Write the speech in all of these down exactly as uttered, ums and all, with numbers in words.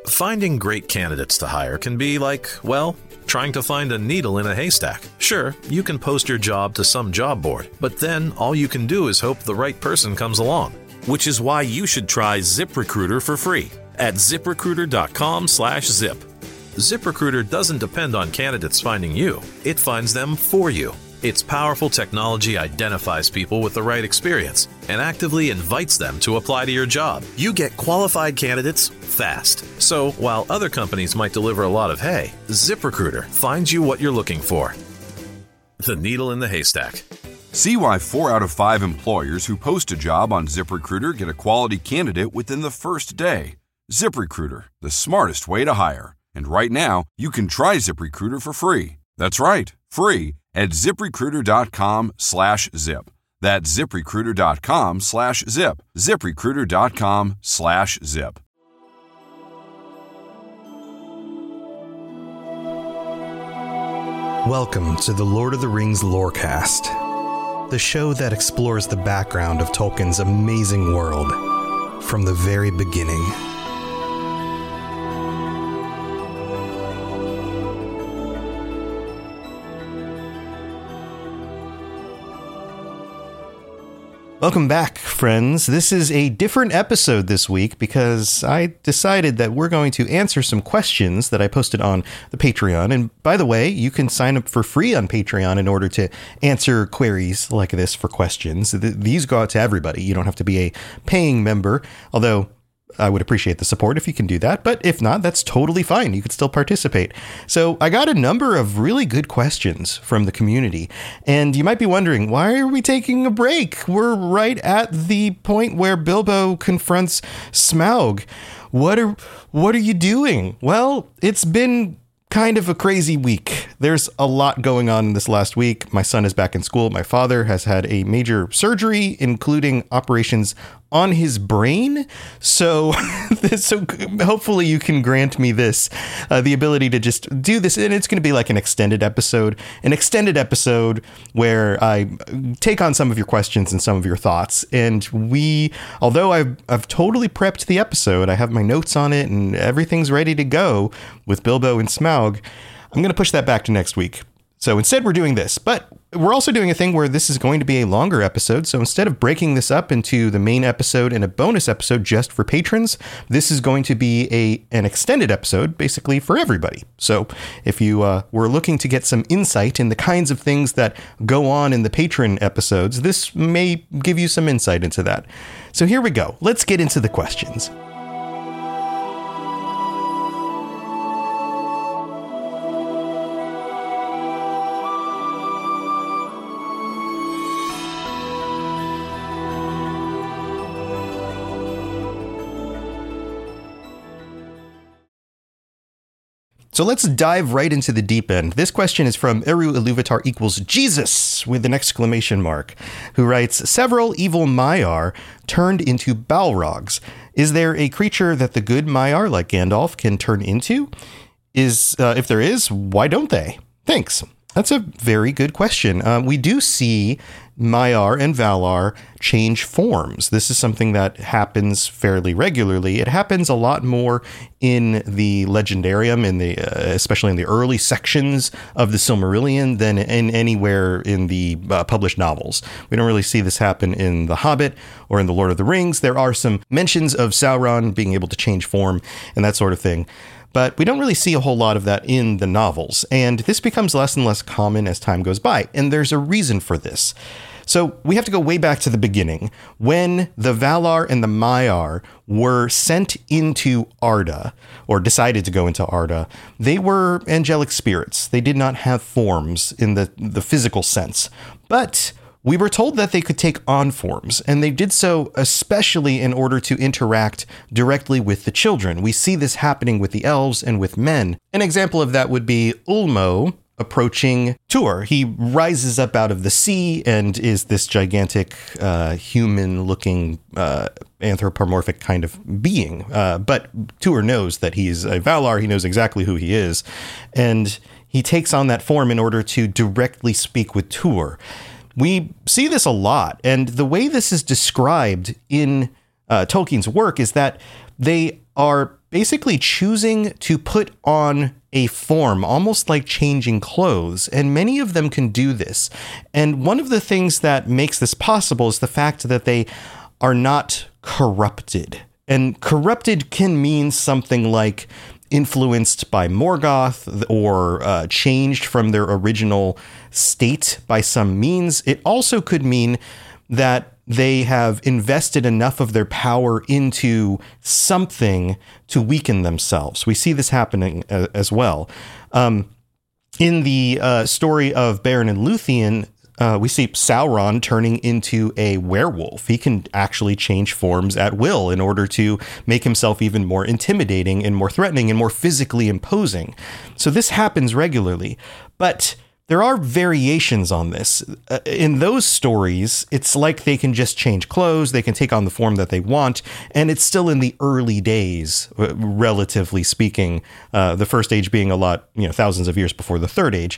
Finding great candidates to hire can be like, well, trying to find a needle in a haystack. Sure, you can post your job to some job board, but then all you can do is hope the right person comes along. Which is why you should try ZipRecruiter for free at ziprecruiter.com slash zip. ZipRecruiter doesn't depend on candidates finding you. It finds them for you. Its powerful technology identifies people with the right experience and actively invites them to apply to your job. You get qualified candidates fast. So while other companies might deliver a lot of hay, ZipRecruiter finds you what you're looking for. The needle in the haystack. See why four out of five employers who post a job on ZipRecruiter get a quality candidate within the first day. ZipRecruiter, the smartest way to hire. And right now, you can try ZipRecruiter for free. That's right, free at ziprecruiter.com slash zip. That's ziprecruiter.com slash zip. ziprecruiter.com slash zip. Welcome to the Lord of the Rings Lorecast, the show that explores the background of Tolkien's amazing world from the very beginning. Welcome back, friends. This is a different episode this week because I decided that we're going to answer some questions that I posted on the Patreon. And by the way, you can sign up for free on Patreon in order to answer queries like this for questions. These go out to everybody. You don't have to be a paying member, although I would appreciate the support if you can do that. But if not, that's totally fine. You could still participate. So I got a number of really good questions from the community. And you might be wondering, why are we taking a break? We're right at the point where Bilbo confronts Smaug. What are, what are you doing? Well, it's been kind of a crazy week. There's a lot going on this last week. My son is back in school. My father has had a major surgery, including operations on his brain. So, so hopefully you can grant me this, uh, the ability to just do this. And it's going to be like an extended episode, an extended episode where I take on some of your questions and some of your thoughts. And we, although I've, I've totally prepped the episode, I have my notes on it and everything's ready to go with Bilbo and Smaug, I'm going to push that back to next week. So instead we're doing this, but we're also doing a thing where this is going to be a longer episode. So instead of breaking this up into the main episode and a bonus episode just for patrons, this is going to be a an extended episode basically for everybody. So if you uh, were looking to get some insight in the kinds of things that go on in the patron episodes, this may give you some insight into that. So here we go. Let's get into the questions. So let's dive right into the deep end. This question is from Eru Iluvatar equals Jesus with an exclamation mark, who writes, several evil Maiar turned into Balrogs. Is there a creature that the good Maiar, like Gandalf, can turn into? Is uh, if there is, why don't they? Thanks. That's a very good question. Uh, we do see Maiar and Valar change forms. This is something that happens fairly regularly. It happens a lot more in the Legendarium, in the uh, especially in the early sections of the Silmarillion, than in anywhere in the uh, published novels. We don't really see this happen in The Hobbit or in The Lord of the Rings. There are some mentions of Sauron being able to change form and that sort of thing, but we don't really see a whole lot of that in the novels. And this becomes less and less common as time goes by. And there's a reason for this. So we have to go way back to the beginning. When the Valar and the Maiar were sent into Arda, or decided to go into Arda, they were angelic spirits. They did not have forms in the, the physical sense. But we were told that they could take on forms, and they did so especially in order to interact directly with the children. We see this happening with the elves and with men. An example of that would be Ulmo approaching Tuor. He rises up out of the sea and is this gigantic uh, human-looking uh, anthropomorphic kind of being. Uh, but Tuor knows that he's a Valar. He knows exactly who he is. And he takes on that form in order to directly speak with Tuor. We see this a lot. And the way this is described in uh, Tolkien's work is that they are basically choosing to put on a form, almost like changing clothes, and many of them can do this. And one of the things that makes this possible is the fact that they are not corrupted. And corrupted can mean something like influenced by Morgoth or uh, changed from their original state by some means. It also could mean that they have invested enough of their power into something to weaken themselves. We see this happening uh, as well. Um, in the uh, story of Beren and Luthien, uh, we see Sauron turning into a werewolf. He can actually change forms at will in order to make himself even more intimidating and more threatening and more physically imposing. So this happens regularly. But there are variations on this. Uh, in those stories, it's like they can just change clothes, they can take on the form that they want, and it's still in the early days, uh, relatively speaking, uh, the first age being a lot, you know, thousands of years before the third age.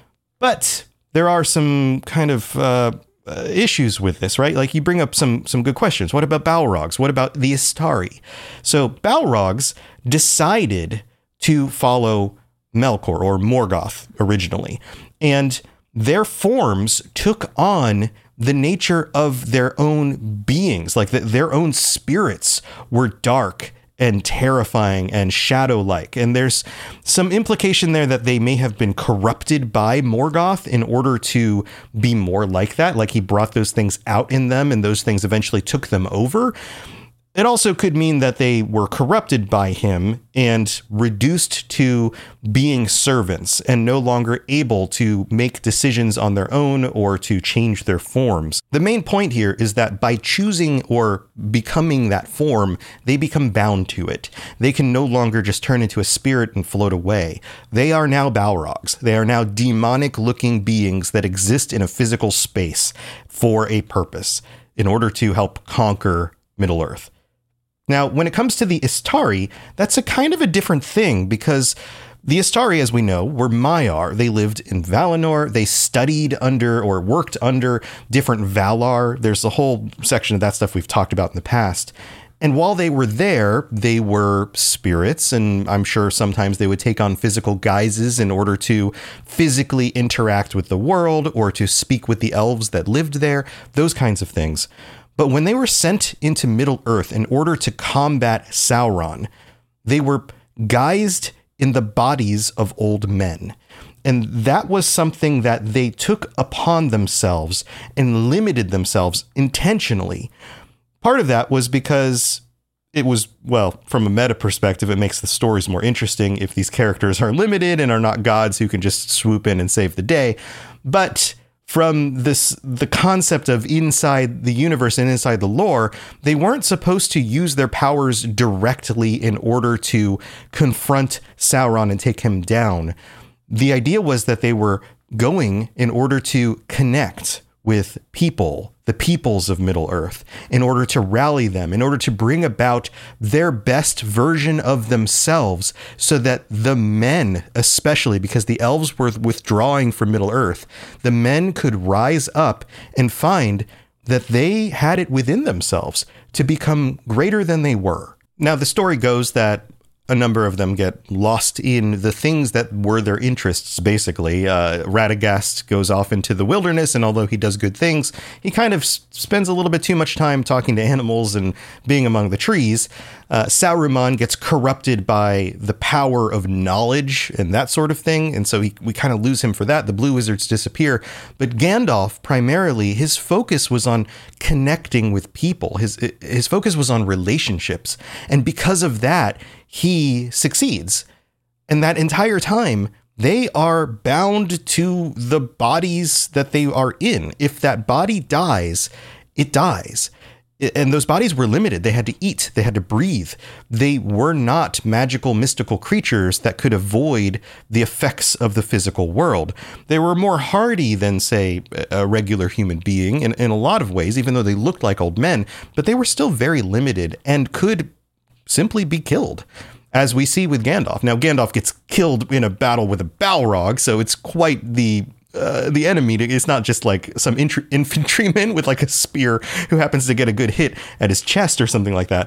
But there are some kind of uh, uh, issues with this, right? Like you bring up some some good questions. What about Balrogs? What about the Istari? So Balrogs decided to follow Melkor or Morgoth originally. And their forms took on the nature of their own beings, like the, their own spirits were dark and terrifying and shadow-like. And there's some implication there that they may have been corrupted by Morgoth in order to be more like that, like he brought those things out in them and those things eventually took them over. It also could mean that they were corrupted by him and reduced to being servants and no longer able to make decisions on their own or to change their forms. The main point here is that by choosing or becoming that form, they become bound to it. They can no longer just turn into a spirit and float away. They are now Balrogs. They are now demonic-looking beings that exist in a physical space for a purpose in order to help conquer Middle-earth. Now, when it comes to the Istari, that's a kind of a different thing because the Istari, as we know, were Maiar. They lived in Valinor. They studied under or worked under different Valar. There's a whole section of that stuff we've talked about in the past. And while they were there, they were spirits, and I'm sure sometimes they would take on physical guises in order to physically interact with the world or to speak with the elves that lived there, those kinds of things. But when they were sent into Middle-earth in order to combat Sauron, they were guised in the bodies of old men. And that was something that they took upon themselves and limited themselves intentionally. Part of that was because it was, well, from a meta perspective, it makes the stories more interesting if these characters are limited and are not gods who can just swoop in and save the day. But from this, the concept of inside the universe and inside the lore, they weren't supposed to use their powers directly in order to confront Sauron and take him down. The idea was that they were going in order to connect with people, the peoples of Middle-earth, in order to rally them, in order to bring about their best version of themselves so that the men, especially because the elves were withdrawing from Middle-earth, the men could rise up and find that they had it within themselves to become greater than they were. Now, the story goes that a number of them get lost in the things that were their interests, basically. Uh, Radagast goes off into the wilderness, and although he does good things, he kind of s- spends a little bit too much time talking to animals and being among the trees. Uh, Saruman gets corrupted by the power of knowledge and that sort of thing, and so he, we kind of lose him for that. The Blue Wizards disappear. But Gandalf, primarily, his focus was on connecting with people. His, his focus was on relationships, and because of that, he succeeds. And that entire time, they are bound to the bodies that they are in. If that body dies, it dies. And those bodies were limited. They had to eat. They had to breathe. They were not magical, mystical creatures that could avoid the effects of the physical world. They were more hardy than, say, a regular human being in, in a lot of ways, even though they looked like old men. But they were still very limited and could simply be killed, as we see with Gandalf. Now, Gandalf gets killed in a battle with a Balrog, so it's quite the uh, the enemy. It's not just like some intr- infantryman with like a spear who happens to get a good hit at his chest or something like that.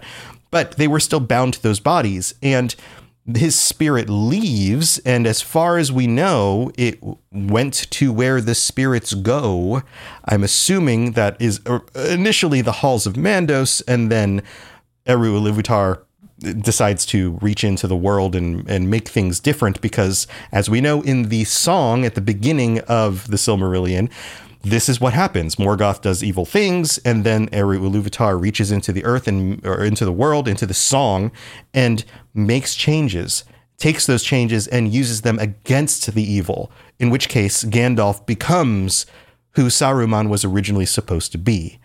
but they were still bound to those bodies. And his spirit leaves, and as far as we know, it went to where the spirits go. I'm assuming that is initially the halls of Mandos, and then Eru Iluvatar decides to reach into the world and, and make things different, because as we know in the song at the beginning of the Silmarillion, this is what happens. Morgoth does evil things, and then Eru Iluvatar reaches into the earth and or into the world, into the song, and makes changes, takes those changes and uses them against the evil, in which case Gandalf becomes who Saruman was originally supposed to be.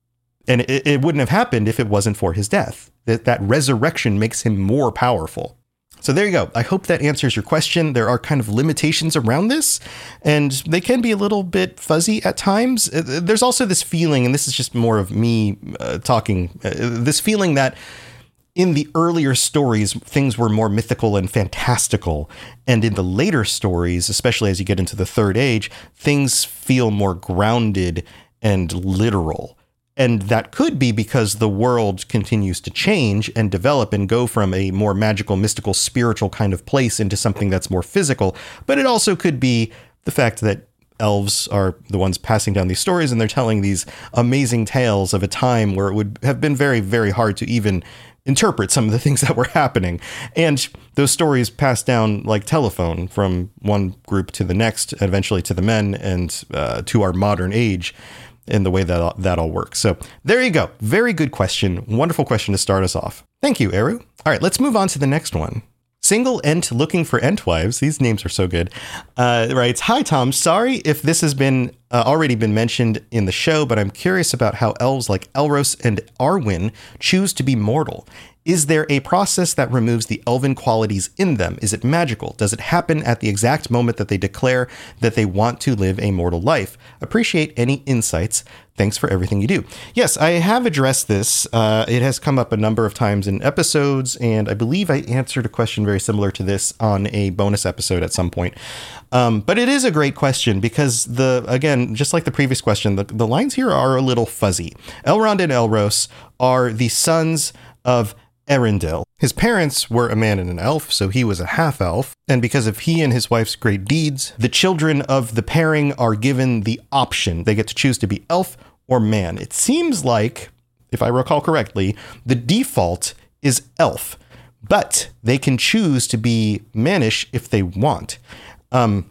And it, it wouldn't have happened if it wasn't for his death. That, that resurrection makes him more powerful. So there you go. I hope that answers your question. There are kind of limitations around this, and they can be a little bit fuzzy at times. There's also this feeling, and this is just more of me uh, talking, uh, this feeling that in the earlier stories, things were more mythical and fantastical. And in the later stories, especially as you get into the Third Age, things feel more grounded and literal. And that could be because the world continues to change and develop and go from a more magical, mystical, spiritual kind of place into something that's more physical. But it also could be the fact that elves are the ones passing down these stories, and they're telling these amazing tales of a time where it would have been very, very hard to even interpret some of the things that were happening. And those stories passed down like telephone from one group to the next, eventually to the men, and uh, to our modern age, in the way that that all works. So there you go. Very good question. Wonderful question to start us off. Thank you, Eru. All right, let's move on to the next one. Single Ent looking for Entwives. These names are so good. Uh, writes, hi, Tom. Sorry if this has been uh, already been mentioned in the show, but I'm curious about how elves like Elros and Arwen choose to be mortal. Is there a process that removes the elven qualities in them? Is it magical? Does it happen at the exact moment that they declare that they want to live a mortal life? Appreciate any insights. Thanks for everything you do. Yes, I have addressed this. Uh, it has come up a number of times in episodes, and I believe I answered a question very similar to this on a bonus episode at some point. Um, but it is a great question because, the again, just like the previous question, the, the lines here are a little fuzzy. Elrond and Elros are the sons of Erendil. His parents were a man and an elf, so he was a half-elf, and because of he and his wife's great deeds, the children of the pairing are given the option. They get to choose to be elf or man. It seems like, if I recall correctly, the default is elf, but they can choose to be mannish if they want. Um,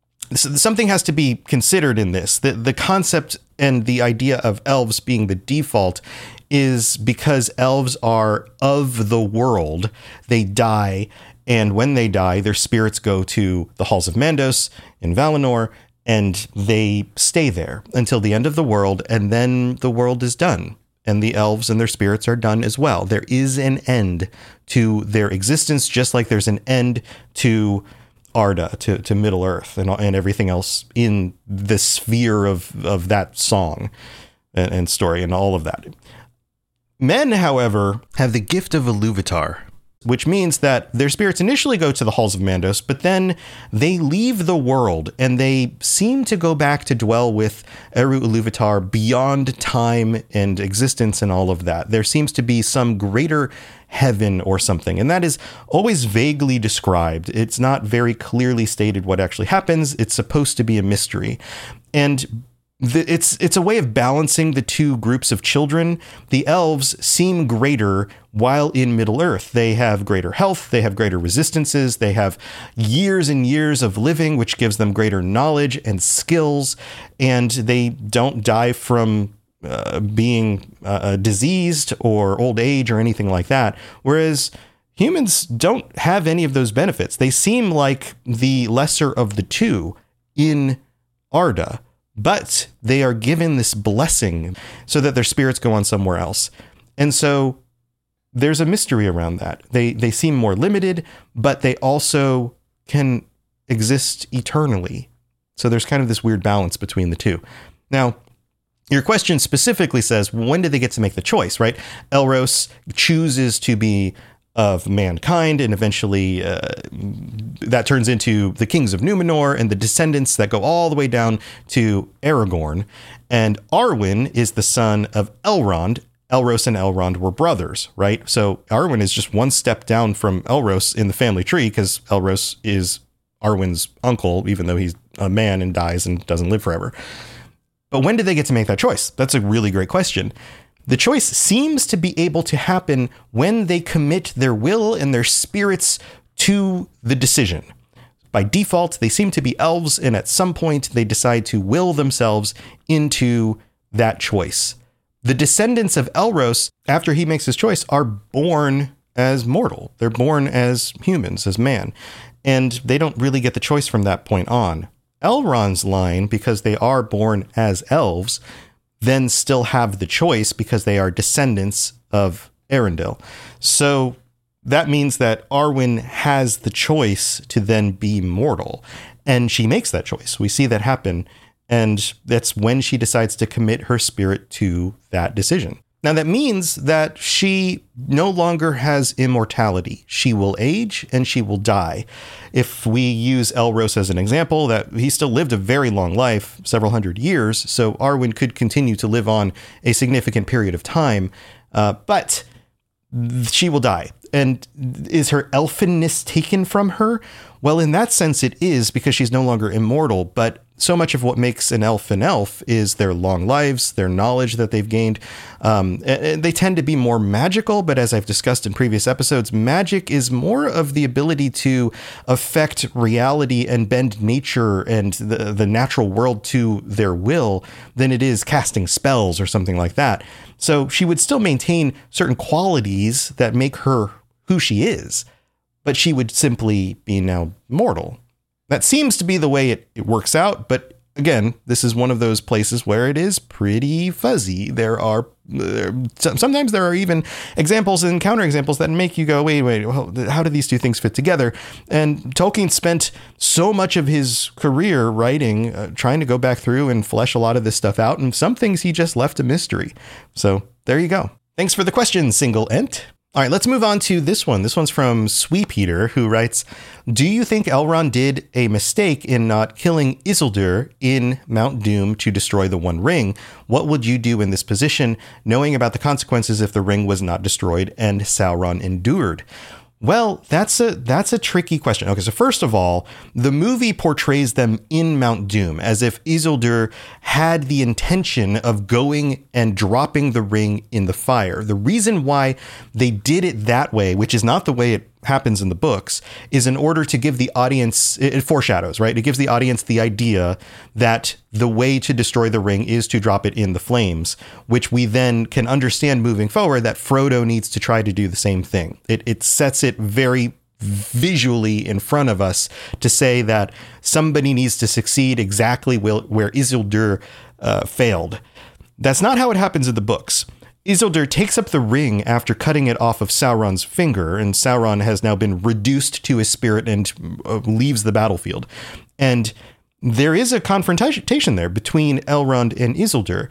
so something has to be considered in this. The, the concept and the idea of elves being the default is because elves are of the world. They die, and when they die, their spirits go to the Halls of Mandos in Valinor, and they stay there until the end of the world, and then the world is done, and the elves and their spirits are done as well. There is an end to their existence, just like there's an end to Arda, to, to Middle-earth, and, and everything else in the sphere of, of that song and, and story and all of that. Men, however, have the gift of Iluvatar, which means that their spirits initially go to the Halls of Mandos, but then they leave the world and they seem to go back to dwell with Eru Iluvatar beyond time and existence and all of that. There seems to be some greater heaven or something, and that is always vaguely described. It's not very clearly stated what actually happens. It's supposed to be a mystery. And The, it's it's a way of balancing the two groups of children. The elves seem greater while in Middle-earth. They have greater health, they have greater resistances, they have years and years of living, which gives them greater knowledge and skills, and they don't die from uh, being uh, diseased or old age or anything like that. Whereas humans don't have any of those benefits. They seem like the lesser of the two in Arda. But they are given this blessing so that their spirits go on somewhere else. And so there's a mystery around that. They they seem more limited, but they also can exist eternally. So there's kind of this weird balance between the two. Now, your question specifically says, when did they get to make the choice, right? Elros chooses to be of mankind, and eventually uh, that turns into the kings of Numenor and the descendants that go all the way down to Aragorn. And Arwen is the son of Elrond, Elros and Elrond were brothers, right? So Arwen is just one step down from Elros in the family tree because Elros is Arwen's uncle, even though he's a man and dies and doesn't live forever. But when did they get to make that choice? That's a really great question. The choice seems to be able to happen when they commit their will and their spirits to the decision. By default, they seem to be elves, and at some point they decide to will themselves into that choice. The descendants of Elros, after he makes his choice, are born as mortal. They're born as humans, as man, and they don't really get the choice from that point on. Elrond's line, because they are born as elves, then still have the choice because they are descendants of Arundel. So that means that Arwen has the choice to then be mortal, and she makes that choice. We see that happen, and that's when she decides to commit her spirit to that decision. Now, that means that she no longer has immortality. She will age and she will die. If we use Elros as an example, that he still lived a very long life, several hundred years, so Arwen could continue to live on a significant period of time, uh, but she will die. And is her elfinness taken from her? Well, in that sense, it is, because she's no longer immortal, but so much of what makes an elf an elf is their long lives, their knowledge that they've gained. Um, they tend to be more magical, but as I've discussed in previous episodes, magic is more of the ability to affect reality and bend nature and the, the natural world to their will than it is casting spells or something like that. So she would still maintain certain qualities that make her who she is, but she would simply be now mortal. That seems to be the way it, it works out. But again, this is one of those places where it is pretty fuzzy. There are uh, sometimes there are even examples and counterexamples that make you go, wait, wait, well, how do these two things fit together? And Tolkien spent so much of his career writing, uh, trying to go back through and flesh a lot of this stuff out. And some things he just left a mystery. So there you go. Thanks for the question, Single Ent. All right, let's move on to this one. This one's from Sweepeter, who writes, do you think Elrond did a mistake in not killing Isildur in Mount Doom to destroy the One Ring? What would you do in this position, knowing about the consequences if the ring was not destroyed and Sauron endured? Well, that's a that's a tricky question. Okay, so first of all, the movie portrays them in Mount Doom as if Isildur had the intention of going and dropping the ring in the fire. The reason why they did it that way, which is not the way it happens in the books, is in order to give the audience, it foreshadows, right? It gives the audience the idea that the way to destroy the ring is to drop it in the flames, which we then can understand moving forward that Frodo needs to try to do the same thing. It, it sets it very visually in front of us to say that somebody needs to succeed exactly where, where Isildur uh, failed. That's not how it happens in the books. Isildur takes up the ring after cutting it off of Sauron's finger, and Sauron has now been reduced to his spirit and uh, leaves the battlefield. And there is a confrontation there between Elrond and Isildur,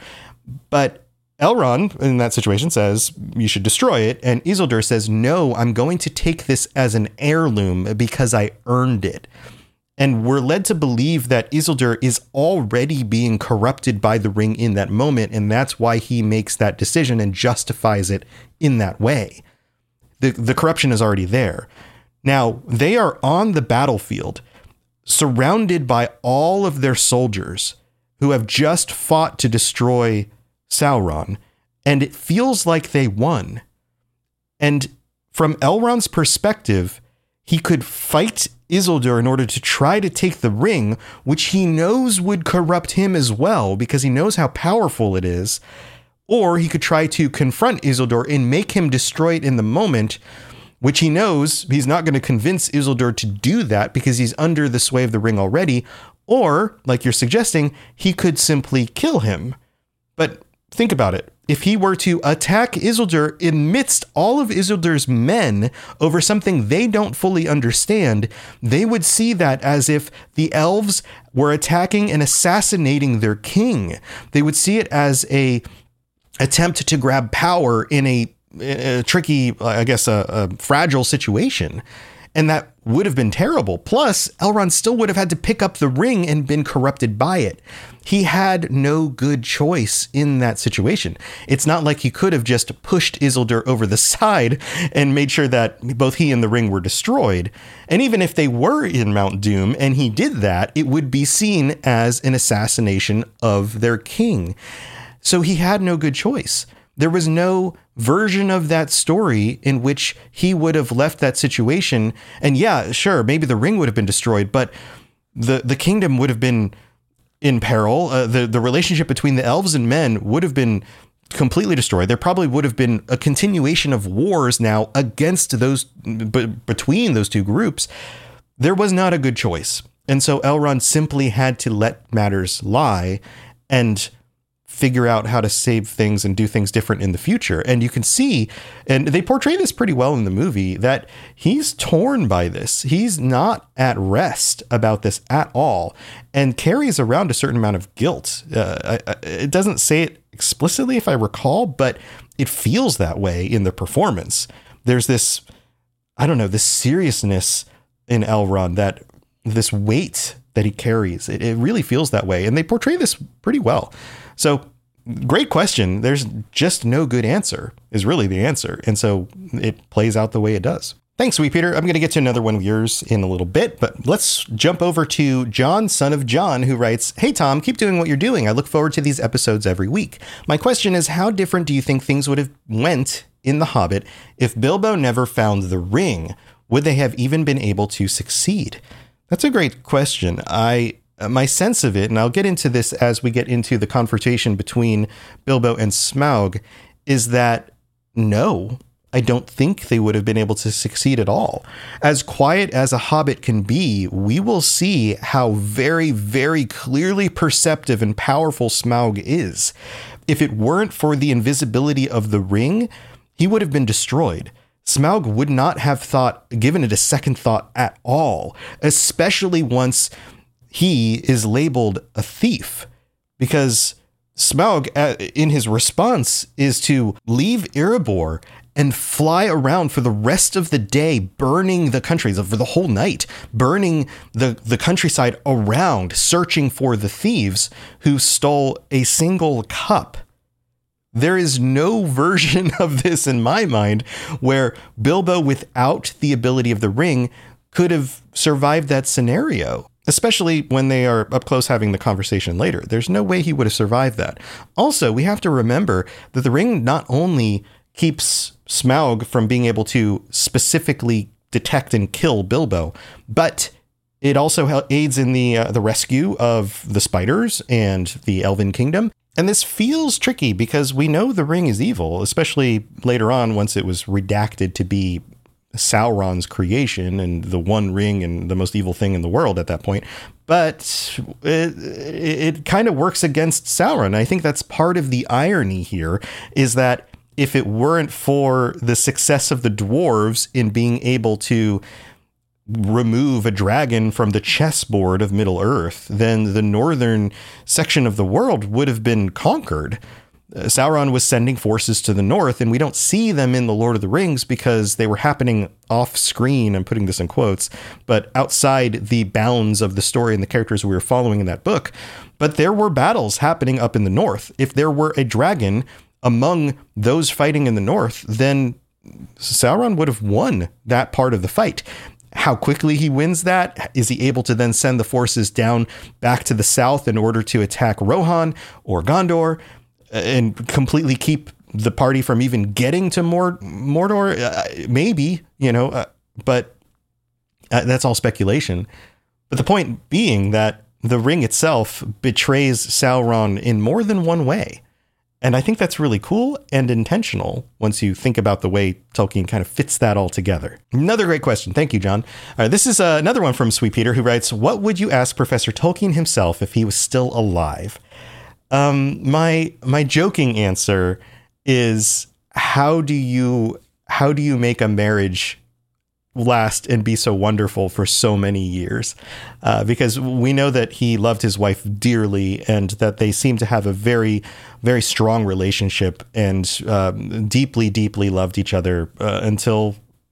but Elrond in that situation says, you should destroy it. And Isildur says, no, I'm going to take this as an heirloom because I earned it. And we're led to believe that Isildur is already being corrupted by the ring in that moment, and that's why he makes that decision and justifies it in that way. The, the corruption is already there. Now, they are on the battlefield, surrounded by all of their soldiers who have just fought to destroy Sauron, and it feels like they won. And from Elrond's perspective, he could fight Isildur in order to try to take the ring, which he knows would corrupt him as well because he knows how powerful it is. Or he could try to confront Isildur and make him destroy it in the moment, which he knows he's not going to convince Isildur to do that because he's under the sway of the ring already. Or, like you're suggesting, he could simply kill him. But think about it. If he were to attack Isildur amidst all of Isildur's men over something they don't fully understand, they would see that as if the elves were attacking and assassinating their king. They would see it as a attempt to grab power in a, a tricky, I guess, a, a fragile situation. And that would have been terrible. Plus, Elrond still would have had to pick up the ring and been corrupted by it. He had no good choice in that situation. It's not like he could have just pushed Isildur over the side and made sure that both he and the ring were destroyed. And even if they were in Mount Doom and he did that, it would be seen as an assassination of their king. So he had no good choice. There was no version of that story in which he would have left that situation. And yeah, sure, maybe the ring would have been destroyed, but the, the kingdom would have been in peril. Uh, the, the relationship between the elves and men would have been completely destroyed. There probably would have been a continuation of wars now against those, b- between those two groups. There was not a good choice. And so Elrond simply had to let matters lie and figure out how to save things and do things different in the future. And you can see, and they portray this pretty well in the movie, that he's torn by this. He's not at rest about this at all and carries around a certain amount of guilt. Uh, I, I, it doesn't say it explicitly, if I recall, but it feels that way in the performance. There's this, I don't know, this seriousness in Elrond, that this weight that he carries. It, it really feels that way. And they portray this pretty well. So great question. There's just no good answer is really the answer. And so it plays out the way it does. Thanks, Sweet Peter. I'm going to get to another one of yours in a little bit, but let's jump over to John, son of John, who writes, "Hey, Tom, keep doing what you're doing. I look forward to these episodes every week. My question is, how different do you think things would have went in The Hobbit if Bilbo never found the ring? Would they have even been able to succeed?" That's a great question. I... My sense of it, and I'll get into this as we get into the confrontation between Bilbo and Smaug, is that no, I don't think they would have been able to succeed at all. As quiet as a hobbit can be, we will see how very, very clearly perceptive and powerful Smaug is. If it weren't for the invisibility of the ring, he would have been destroyed. Smaug would not have thought, given it a second thought at all, especially once he is labeled a thief, because Smaug, in his response, is to leave Erebor and fly around for the rest of the day, burning the country, for the whole night, burning the, the countryside around, searching for the thieves who stole a single cup. There is no version of this in my mind where Bilbo, without the ability of the ring, could have survived that scenario. Especially when they are up close having the conversation later. There's no way he would have survived that. Also, we have to remember that the ring not only keeps Smaug from being able to specifically detect and kill Bilbo, but it also aids in the uh, the rescue of the spiders and the Elven Kingdom. And this feels tricky because we know the ring is evil, especially later on once it was redacted to be Sauron's creation and the one ring and the most evil thing in the world at that point. But it, it kind of works against Sauron. I think that's part of the irony here, is that if it weren't for the success of the dwarves in being able to remove a dragon from the chessboard of Middle Earth, then the northern section of the world would have been conquered. Sauron was sending forces to the north, and we don't see them in The Lord of the Rings because they were happening off screen. I'm putting this in quotes, but outside the bounds of the story and the characters we were following in that book. But there were battles happening up in the north. If there were a dragon among those fighting in the north, then Sauron would have won that part of the fight. How quickly he wins that? Is he able to then send the forces down back to the south in order to attack Rohan or Gondor and completely keep the party from even getting to Mord- Mordor? Uh, maybe, you know, uh, but uh, that's all speculation. But the point being that the ring itself betrays Sauron in more than one way. And I think that's really cool and intentional once you think about the way Tolkien kind of fits that all together. Another great question. Thank you, John. All right, this is uh, another one from Sweet Peter, who writes, "What would you ask Professor Tolkien himself if he was still alive?" Um, my my joking answer is, how do you how do you make a marriage last and be so wonderful for so many years? Uh, because we know that he loved his wife dearly and that they seem to have a very, very strong relationship and um, deeply, deeply loved each other uh, until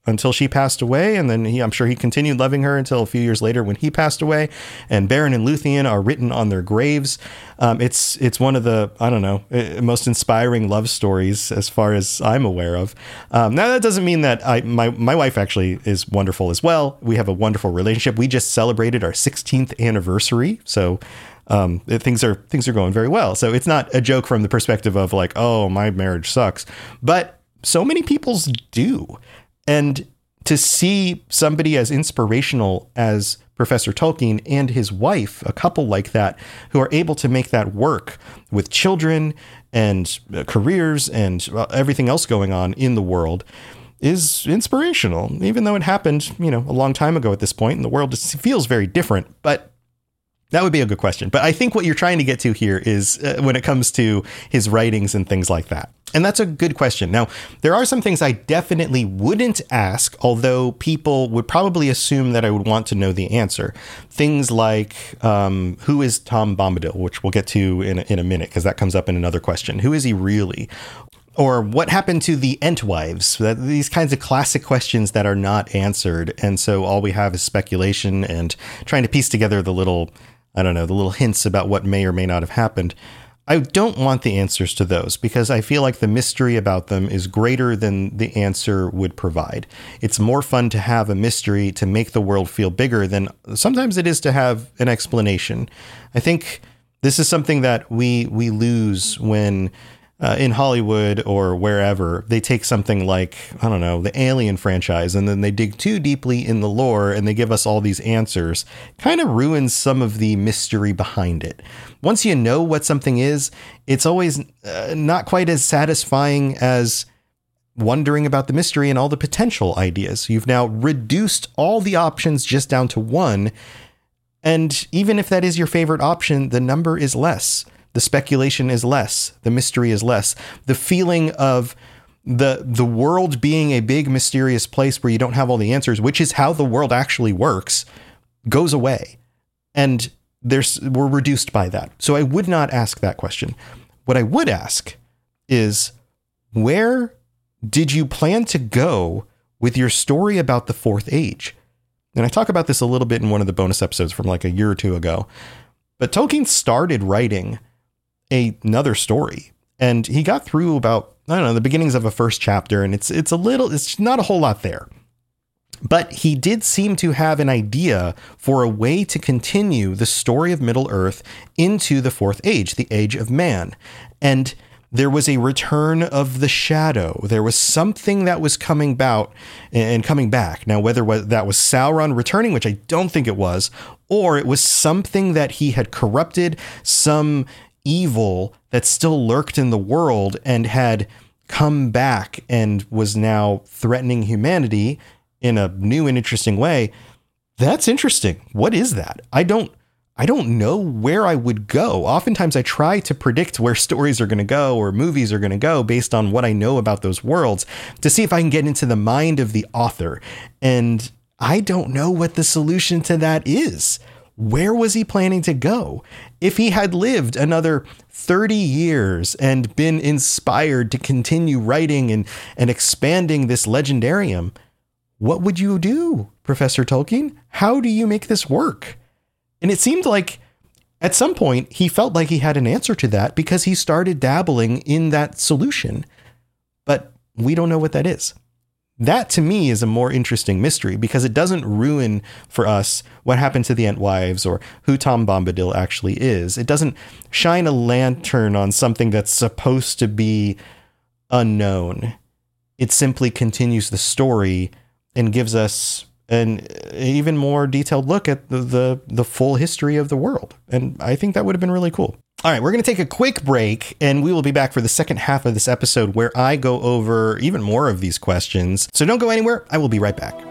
until she passed away. And then he, I'm sure he continued loving her until a few years later when he passed away. And Beren and Luthien are written on their graves. Um, it's it's one of the, I don't know, most inspiring love stories as far as I'm aware of. Um, now, that doesn't mean that I my, my wife actually is wonderful as well. We have a wonderful relationship. We just celebrated our sixteenth anniversary. So um, things are things are going very well. So it's not a joke from the perspective of like, oh, my marriage sucks. But so many people's do. And to see somebody as inspirational as Professor Tolkien and his wife, a couple like that, who are able to make that work with children and uh, careers and uh, everything else going on in the world is inspirational, even though it happened, you know, a long time ago at this point, and the world just feels very different. But that would be a good question. But I think what you're trying to get to here is uh, when it comes to his writings and things like that. And that's a good question. Now, there are some things I definitely wouldn't ask, although people would probably assume that I would want to know the answer. Things like, um, who is Tom Bombadil, which we'll get to in a, in a minute, because that comes up in another question. Who is he really? Or what happened to the Entwives? These kinds of classic questions that are not answered. And so all we have is speculation and trying to piece together the little, I don't know, the little hints about what may or may not have happened. I don't want the answers to those because I feel like the mystery about them is greater than the answer would provide. It's more fun to have a mystery to make the world feel bigger than sometimes it is to have an explanation. I think this is something that we we lose when uh, in Hollywood or wherever they take something like, I don't know, the Alien franchise, and then they dig too deeply in the lore and they give us all these answers. Kind of ruins some of the mystery behind it. Once you know what something is, it's always uh, not quite as satisfying as wondering about the mystery and all the potential ideas. You've now reduced all the options just down to one. And even if that is your favorite option, the number is less. The speculation is less. The mystery is less. The feeling of the the world being a big mysterious place where you don't have all the answers, which is how the world actually works, goes away. And there's we're reduced by that. So I would not ask that question. What I would ask is, where did you plan to go with your story about the Fourth Age? And I talk about this a little bit in one of the bonus episodes from like a year or two ago. But Tolkien started writing a, another story, and he got through about, I don't know, the beginnings of a first chapter, and it's it's a little, it's not a whole lot there. But he did seem to have an idea for a way to continue the story of Middle-earth into the Fourth Age, the Age of Man. And there was a return of the shadow. There was something that was coming about and coming back. Now, whether that was Sauron returning, which I don't think it was, or it was something that he had corrupted, some evil that still lurked in the world and had come back and was now threatening humanity in a new and interesting way. That's interesting. What is that? I don't I don't know where I would go. Oftentimes I try to predict where stories are going to go or movies are going to go based on what I know about those worlds to see if I can get into the mind of the author. And I don't know what the solution to that is. Where was he planning to go? If he had lived another thirty years and been inspired to continue writing and, and expanding this legendarium, what would you do, Professor Tolkien? How do you make this work? And it seemed like at some point he felt like he had an answer to that because he started dabbling in that solution. But we don't know what that is. That to me is a more interesting mystery because it doesn't ruin for us what happened to the Entwives or who Tom Bombadil actually is. It doesn't shine a lantern on something that's supposed to be unknown. It simply continues the story and gives us an even more detailed look at the, the, the full history of the world. And I think that would have been really cool. All right, we're going to take a quick break and we will be back for the second half of this episode where I go over even more of these questions. So don't go anywhere. I will be right back.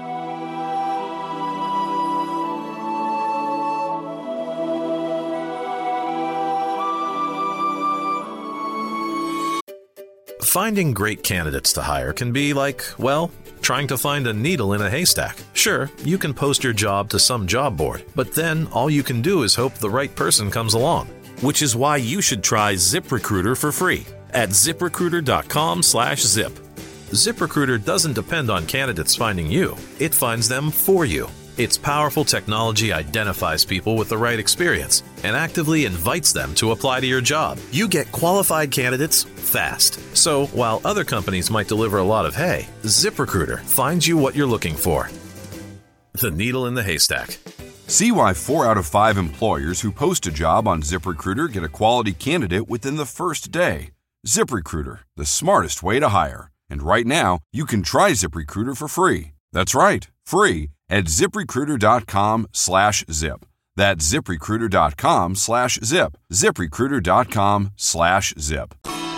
Finding great candidates to hire can be like, well, trying to find a needle in a haystack. Sure, you can post your job to some job board, but then all you can do is hope the right person comes along. Which is why you should try ZipRecruiter for free at ZipRecruiter.com slash zip. ZipRecruiter doesn't depend on candidates finding you. It finds them for you. Its powerful technology identifies people with the right experience and actively invites them to apply to your job. You get qualified candidates fast. So while other companies might deliver a lot of hay, ZipRecruiter finds you what you're looking for. The needle in the haystack. See why four out of five employers who post a job on ZipRecruiter get a quality candidate within the first day. ZipRecruiter, the smartest way to hire. And right now, you can try ZipRecruiter for free. That's right, free at ZipRecruiter.com slash zip. That's ZipRecruiter.com slash zip. ZipRecruiter.com slash zip.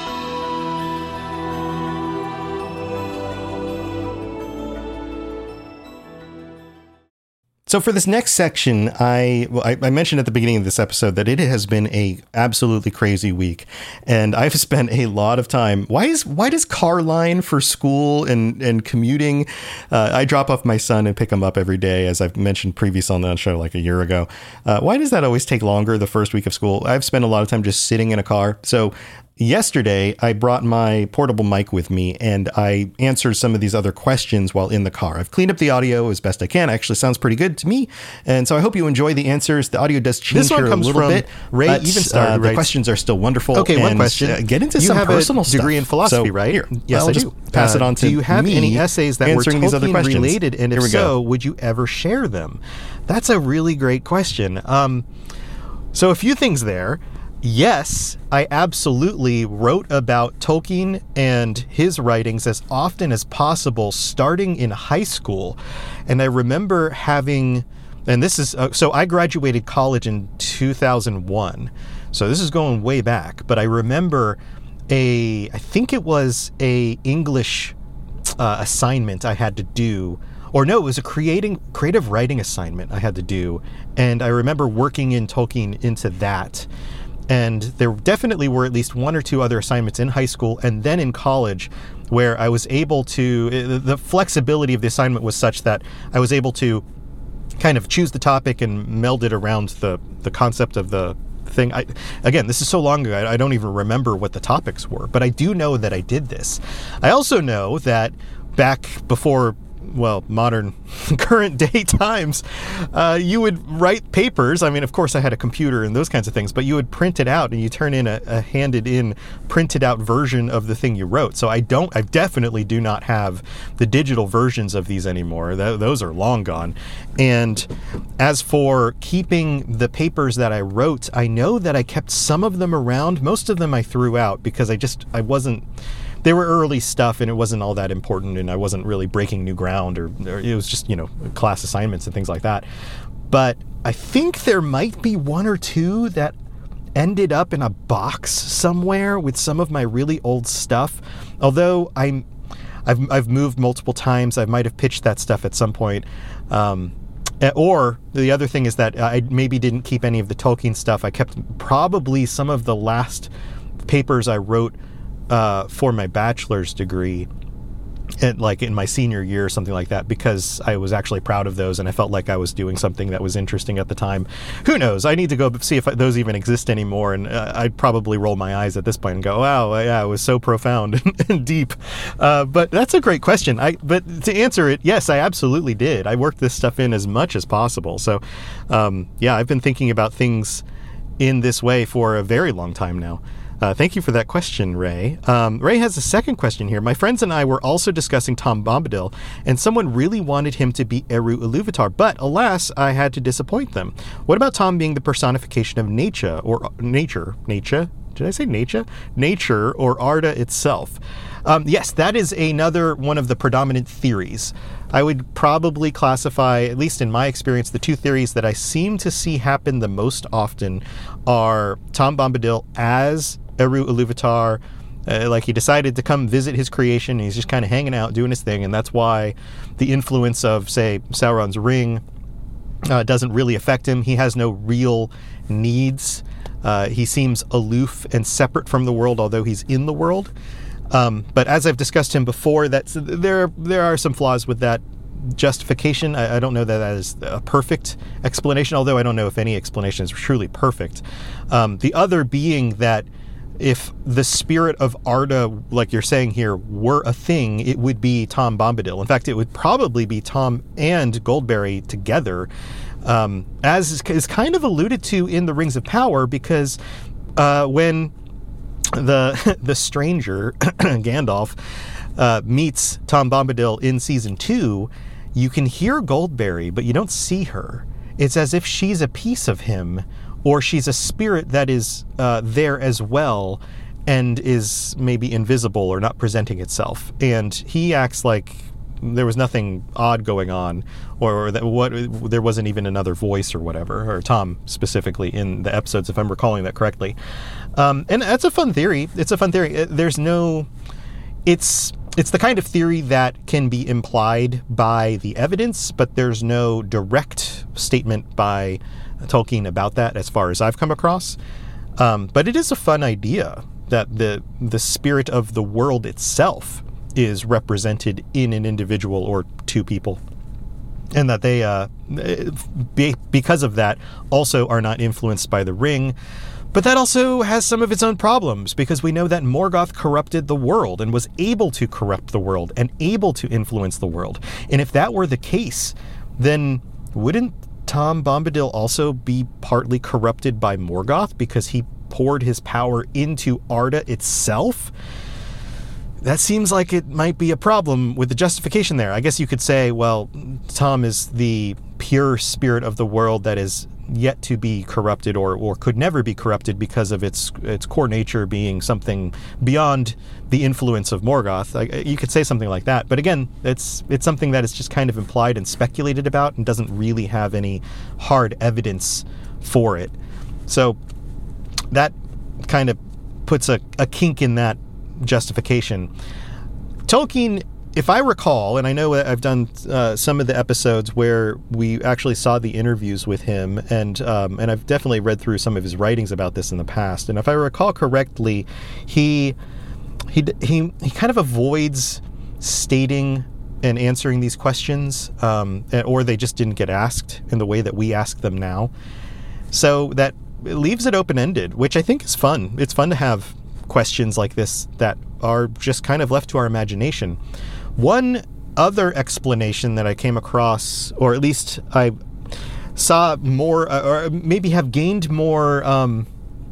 So for this next section, I, well, I I mentioned at the beginning of this episode that it has been a absolutely crazy week, and I've spent a lot of time. Why is why does car line for school and and commuting? Uh, I drop off my son and pick him up every day, as I've mentioned previous on the show like a year ago. Uh, why does that always take longer the first week of school? I've spent a lot of time just sitting in a car. So yesterday, I brought my portable mic with me, and I answered some of these other questions while in the car. I've cleaned up the audio as best I can. Actually, sounds pretty good to me, and so I hope you enjoy the answers. The audio does change this one here comes a little from bit. Ray but, Evenstar, uh, the writes, questions are still wonderful. Okay, one and, question. Uh, get into you some have personal a degree stuff. in philosophy, So, right? Here, Yes, I'll I just do. pass uh, it on to Do you have me any essays that were answering these other Tolkien questions. related, and Here if we go. so, would you ever share them? That's a really great question. Um, so a few things there. Yes, I absolutely wrote about Tolkien and his writings as often as possible, starting in high school. And I remember having, and this is, uh, so I graduated college in two thousand one. So this is going way back, but I remember a, I think it was a English uh, assignment I had to do. Or no, it was a creating creative writing assignment I had to do. And I remember working in Tolkien into that. And there definitely were at least one or two other assignments in high school and then in college where I was able to, the flexibility of the assignment was such that I was able to kind of choose the topic and meld it around the, the concept of the thing. I, again, this is so long ago, I, I don't even remember what the topics were, but I do know that I did this. I also know that back before, well, modern, current day times, uh, you would write papers. I mean, of course, I had a computer and those kinds of things, but you would print it out and you turn in a, a handed in, printed out version of the thing you wrote. So I don't, I definitely do not have the digital versions of these anymore. Th- those are long gone. And as for keeping the papers that I wrote, I know that I kept some of them around. Most of them I threw out because I just, I wasn't, they were early stuff and it wasn't all that important and I wasn't really breaking new ground or, or it was just, you know, class assignments and things like that. But I think there might be one or two that ended up in a box somewhere with some of my really old stuff. Although I'm, I've, I've moved multiple times. I might have pitched that stuff at some point. Um, or the other thing is that I maybe didn't keep any of the Tolkien stuff. I kept probably some of the last papers I wrote Uh, for my bachelor's degree, and like in my senior year or something like that, because I was actually proud of those and I felt like I was doing something that was interesting at the time. Who knows? I need to go see if those even exist anymore, and uh, I'd probably roll my eyes at this point and go, "Wow, yeah, it was so profound and deep." Uh, but that's a great question. I but to answer it, yes, I absolutely did. I worked this stuff in as much as possible. So, um, yeah, I've been thinking about things in this way for a very long time now. Uh, thank you for that question, Ray. Um, Ray has a second question here. My friends and I were also discussing Tom Bombadil, and someone really wanted him to be Eru Iluvatar, but alas, I had to disappoint them. What about Tom being the personification of nature, or nature? Nature? Did I say nature? Nature, or Arda itself? Um, yes, that is another one of the predominant theories. I would probably classify, at least in my experience, the two theories that I seem to see happen the most often are Tom Bombadil as Eru Iluvatar, uh, like he decided to come visit his creation, and he's just kind of hanging out, doing his thing, and that's why the influence of, say, Sauron's ring uh, doesn't really affect him. He has no real needs. Uh, he seems aloof and separate from the world, although he's in the world. Um, but as I've discussed him before, that's there there are some flaws with that justification. I, I don't know that that is a perfect explanation, although I don't know if any explanation is truly perfect. Um, the other being that if the spirit of Arda, like you're saying here, were a thing, it would be Tom Bombadil. In fact, it would probably be Tom and Goldberry together, um, as is, is kind of alluded to in the Rings of Power, because uh, when the the stranger, Gandalf, uh, meets Tom Bombadil in season two, you can hear Goldberry, but you don't see her. It's as if she's a piece of him, or she's a spirit that is uh, there as well and is maybe invisible or not presenting itself. And he acts like there was nothing odd going on, or that what there wasn't even another voice or whatever, or Tom specifically in the episodes, if I'm recalling that correctly. Um, and that's a fun theory. It's a fun theory. There's no... It's... It's the kind of theory that can be implied by the evidence, but there's no direct statement by Tolkien about that as far as I've come across. Um, but it is a fun idea that the the spirit of the world itself is represented in an individual or two people, and that they, uh, be, because of that, also are not influenced by the ring. But that also has some of its own problems, because we know that Morgoth corrupted the world and was able to corrupt the world and able to influence the world. And if that were the case, then wouldn't Tom Bombadil also be partly corrupted by Morgoth because he poured his power into Arda itself? That seems like it might be a problem with the justification there. I guess you could say, well, Tom is the pure spirit of the world that is yet to be corrupted, or, or could never be corrupted because of its its core nature being something beyond the influence of Morgoth. Like, you could say something like that. But again, it's it's something that is just kind of implied and speculated about and doesn't really have any hard evidence for it. So that kind of puts a, a kink in that justification. Tolkien, if I recall, and I know I've done uh, some of the episodes where we actually saw the interviews with him, and um, and I've definitely read through some of his writings about this in the past. And if I recall correctly, he he he he kind of avoids stating and answering these questions, um, or they just didn't get asked in the way that we ask them now. So that leaves it open-ended, which I think is fun. It's fun to have questions like this that are just kind of left to our imagination. One other explanation that I came across, or at least I saw more, uh, or maybe have gained more um,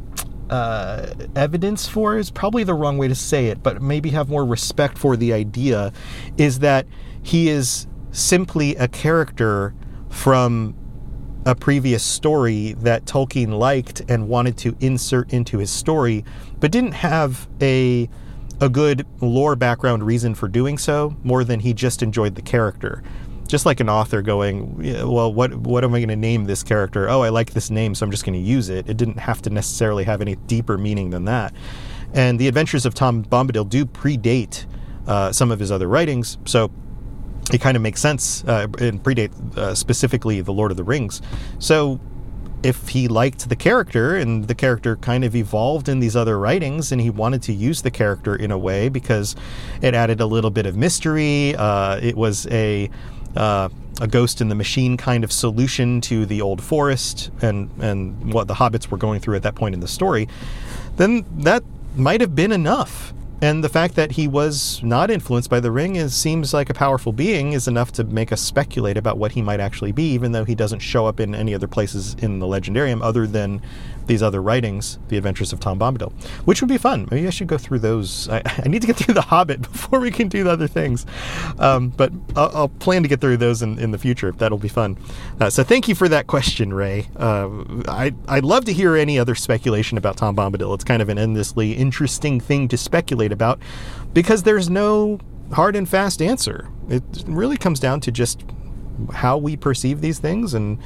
uh, evidence for, is probably the wrong way to say it, but maybe have more respect for the idea, is that he is simply a character from a previous story that Tolkien liked and wanted to insert into his story, but didn't have a a good lore background reason for doing so, more than he just enjoyed the character. Just like an author going, well, what what am I going to name this character? Oh, I like this name, so I'm just going to use it. It didn't have to necessarily have any deeper meaning than that. And the adventures of Tom Bombadil do predate uh, some of his other writings, so it kind of makes sense, uh, and predate uh, specifically The Lord of the Rings. So if he liked the character, and the character kind of evolved in these other writings, and he wanted to use the character in a way because it added a little bit of mystery, uh, it was a uh, a Ghost in the Machine kind of solution to the Old Forest and, and what the hobbits were going through at that point in the story, then that might have been enough. And the fact that he was not influenced by the ring is, seems like a powerful being is enough to make us speculate about what he might actually be, even though he doesn't show up in any other places in the Legendarium other than these other writings, The Adventures of Tom Bombadil, which would be fun. Maybe I should go through those. I, I need to get through The Hobbit before we can do the other things. Um, but I'll, I'll plan to get through those in, in the future. That'll be fun. Uh, so thank you for that question, Ray. Uh, I, I'd love to hear any other speculation about Tom Bombadil. It's kind of an endlessly interesting thing to speculate about because there's no hard and fast answer. It really comes down to just how we perceive these things, and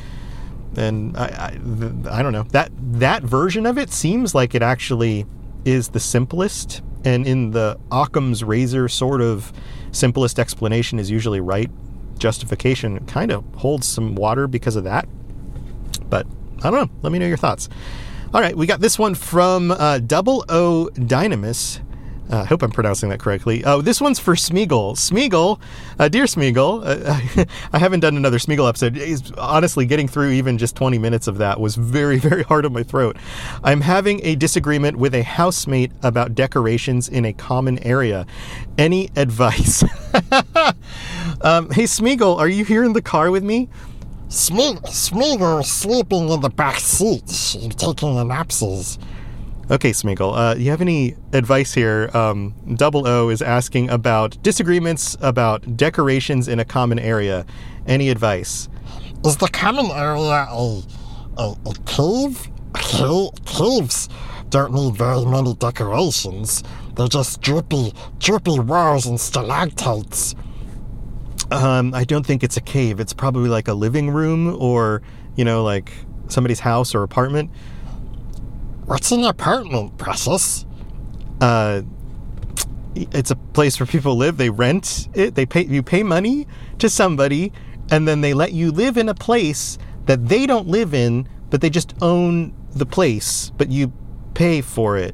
And I, I, I don't know, that that version of it seems like it actually is the simplest. And in the Occam's razor sort of simplest explanation is usually right. Justification kind of holds some water because of that. But I don't know. Let me know your thoughts. All right, we got this one from uh, Double O Dynamis. Uh, I hope I'm pronouncing that correctly. Oh, this one's for Smeagol. Smeagol, uh, dear Smeagol, uh, I haven't done another Smeagol episode. It's, honestly, getting through even just twenty minutes of that was very, very hard on my throat. I'm having a disagreement with a housemate about decorations in a common area. Any advice? um, hey, Smeagol, are you here in the car with me? Sme- Smeagol sleeping in the back seat, taking a napsies. Okay, Smeagol, uh, you have any advice here? Um, Double O is asking about disagreements about decorations in a common area. Any advice? Is the common area a, a, a cave? Ca- caves don't need very many decorations. They're just drippy, drippy walls and stalactites. Um, I don't think it's a cave. It's probably like a living room or, you know, like somebody's house or apartment. What's an apartment, Precious? Uh, it's a place where people live. They rent it. They pay. You pay money to somebody, and then they let you live in a place that they don't live in, but they just own the place, but you pay for it.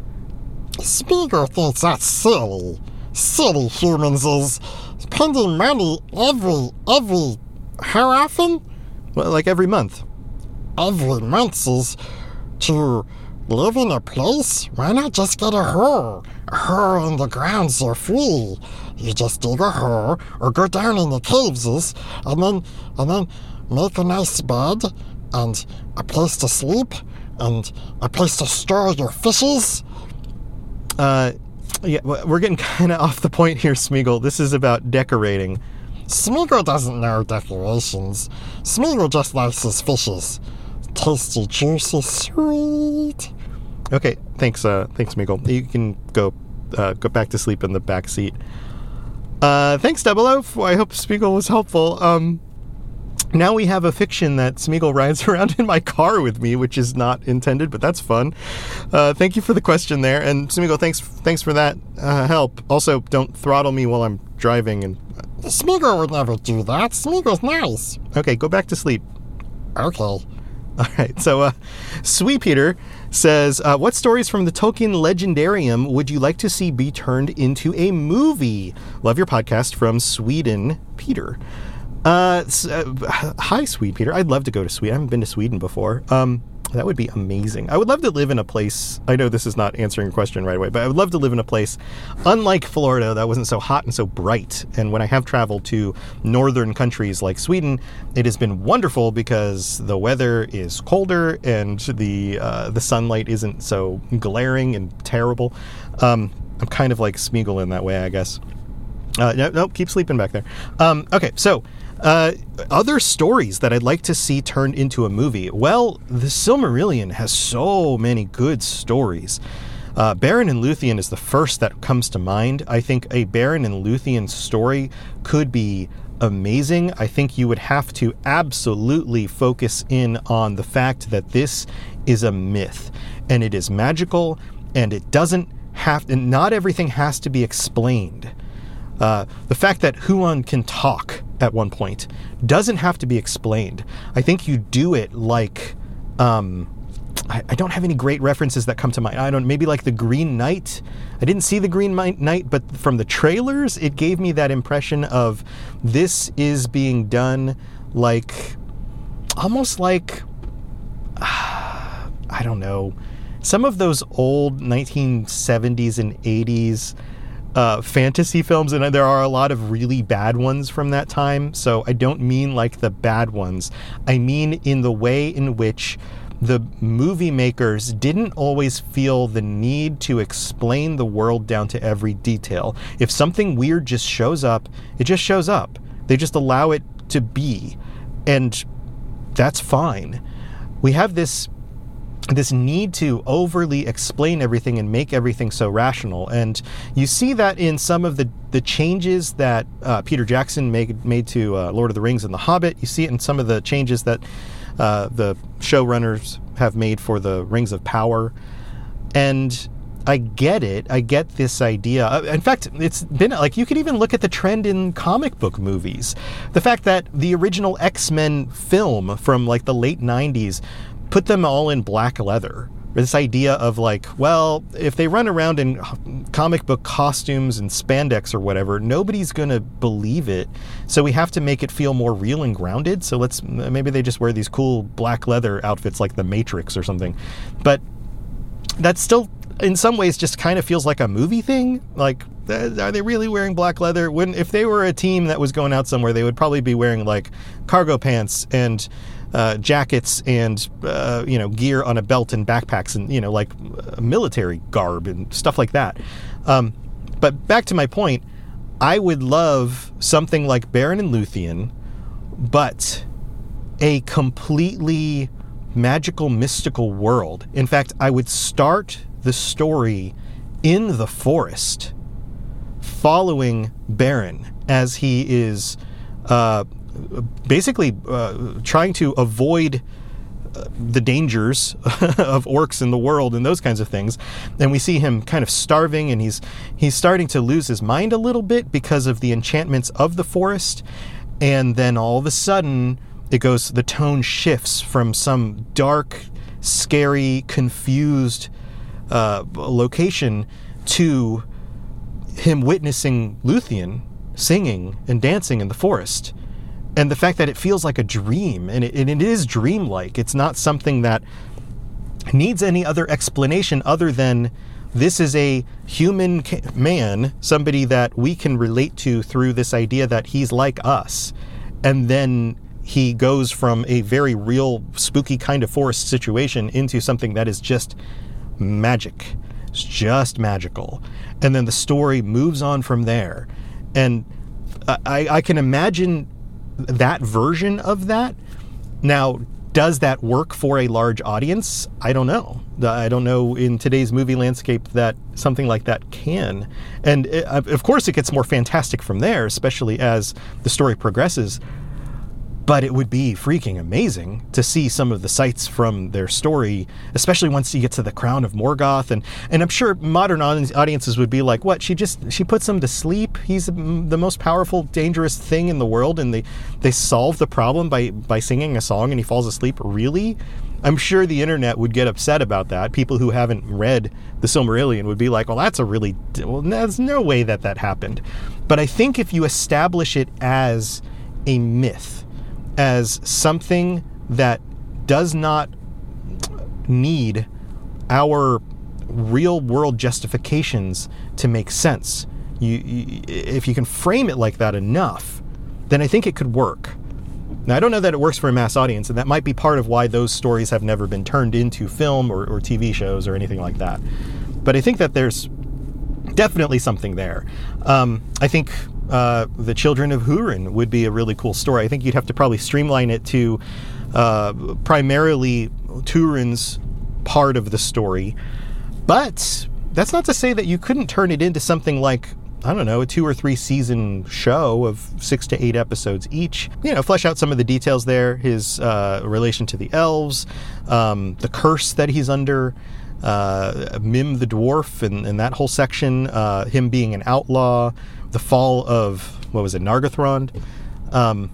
Smeagol thinks that's silly. Silly humans is spending money every, every, how often? Well, like every month. Every month is to live in a place. Why not just get a hole? A hole in the ground so free. You just dig a hole or go down in the caves and then, and then make a nice bed and a place to sleep and a place to store your fishes. Uh, yeah, we're getting kind of off the point here, Smeagol. This is about decorating. Smeagol doesn't know decorations. Smeagol just likes his fishes. Tasty, juicy, sweet. Okay, thanks, uh, thanks, Smeagol. You can go, uh, go back to sleep in the back seat. Uh, thanks, Double O. I hope Smeagol was helpful. Um, now we have a fiction that Smeagol rides around in my car with me, which is not intended, but that's fun. Uh, thank you for the question there, and Smeagol, thanks, thanks for that uh, help. Also, don't throttle me while I'm driving. And Smeagol would never do that. Smeagol's nice. Okay, go back to sleep. Okay. All right, so uh, Sweet Peter says, uh, what stories from the Tolkien Legendarium would you like to see be turned into a movie? Love your podcast from Sweden, Peter. Uh, uh, hi, Sweet Peter. I'd love to go to Sweden. I haven't been to Sweden before. Um, that would be amazing. I would love to live in a place. I know this is not answering your question right away, but I would love to live in a place, unlike Florida, that wasn't so hot and so bright. And when I have traveled to northern countries like Sweden, it has been wonderful because the weather is colder and the uh, the sunlight isn't so glaring and terrible. Um, I'm kind of like Smeagol in that way, I guess. Uh, no, no, keep sleeping back there. Um, okay, so. Uh, other stories that I'd like to see turned into a movie. Well, the Silmarillion has so many good stories. Uh, Beren and Luthien is the first that comes to mind. I think a Beren and Luthien story could be amazing. I think you would have to absolutely focus in on the fact that this is a myth and it is magical and it doesn't have, and not everything has to be explained. Uh, the fact that Huan can talk at one point doesn't have to be explained. I think you do it like, um, I, I don't have any great references that come to mind. I don't, maybe like the Green Knight. I didn't see the Green Knight, but from the trailers, it gave me that impression of this is being done like, almost like, uh, I don't know, some of those old nineteen seventies and eighties Uh, fantasy films, and there are a lot of really bad ones from that time. So I don't mean like the bad ones. I mean in the way in which the movie makers didn't always feel the need to explain the world down to every detail. If something weird just shows up, it just shows up. They just allow it to be, and that's fine. We have this this need to overly explain everything and make everything so rational. And you see that in some of the, the changes that uh, Peter Jackson made, made to uh, Lord of the Rings and The Hobbit. You see it in some of the changes that uh, the showrunners have made for the Rings of Power. And I get it. I get this idea. In fact, it's been like, you could even look at the trend in comic book movies. The fact that the original X-Men film from like the late nineties put them all in black leather. this idea of like, well, if they run around in comic book costumes and spandex or whatever, nobody's going to believe it. So we have to make it feel more real and grounded. So let's, maybe they just wear these cool black leather outfits like the Matrix or something. But that still, in some ways, just kind of feels like a movie thing. Like, are they really wearing black leather? When, if they were a team that was going out somewhere, they would probably be wearing like cargo pants and Uh, jackets and, uh, you know, gear on a belt and backpacks and, you know, like uh, military garb and stuff like that. Um, but back to my point, I would love something like Beren and Luthien, but a completely magical, mystical world. In fact, I would start the story in the forest, following Beren as he is uh, basically uh, trying to avoid uh, the dangers of orcs in the world and those kinds of things. And we see him kind of starving, and he's he's starting to lose his mind a little bit because of the enchantments of the forest. And then all of a sudden, it goes, the tone shifts from some dark, scary, confused uh, location to him witnessing Luthien singing and dancing in the forest. And the fact that it feels like a dream, and it, and it is dreamlike. It's not something that needs any other explanation other than this is a human man, somebody that we can relate to through this idea that he's like us. And then he goes from a very real, spooky kind of forest situation into something that is just magic. It's just magical. And then the story moves on from there. And I, I can imagine that version of that. Now, does that work for a large audience? I don't know. I don't know in today's movie landscape that something like that can. And it, of course it gets more fantastic from there, especially as the story progresses. But it would be freaking amazing to see some of the sights from their story, especially once you get to the Crown of Morgoth. And, and I'm sure modern audiences would be like, what, she just, she puts him to sleep? He's the most powerful, dangerous thing in the world, and they, they solve the problem by, by singing a song and he falls asleep? Really? I'm sure the internet would get upset about that. People who haven't read the Silmarillion would be like, well, that's a really, well, there's no way that that happened. But I think if you establish it as a myth, as something that does not need our real world justifications to make sense, you, you, if you can frame it like that enough, then I think it could work. Now, I don't know that it works for a mass audience, and that might be part of why those stories have never been turned into film or, or T V shows or anything like that. But I think that there's definitely something there. Um, I think uh, the Children of Húrin would be a really cool story. I think you'd have to probably streamline it to uh, primarily Turin's part of the story. But that's not to say that you couldn't turn it into something like, I don't know, a two or three season show of six to eight episodes each. You know, flesh out some of the details there, his uh, relation to the elves, um, the curse that he's under, uh, Mim the dwarf and, and that whole section, uh, him being an outlaw, the fall of, what was it, Nargothrond. Um,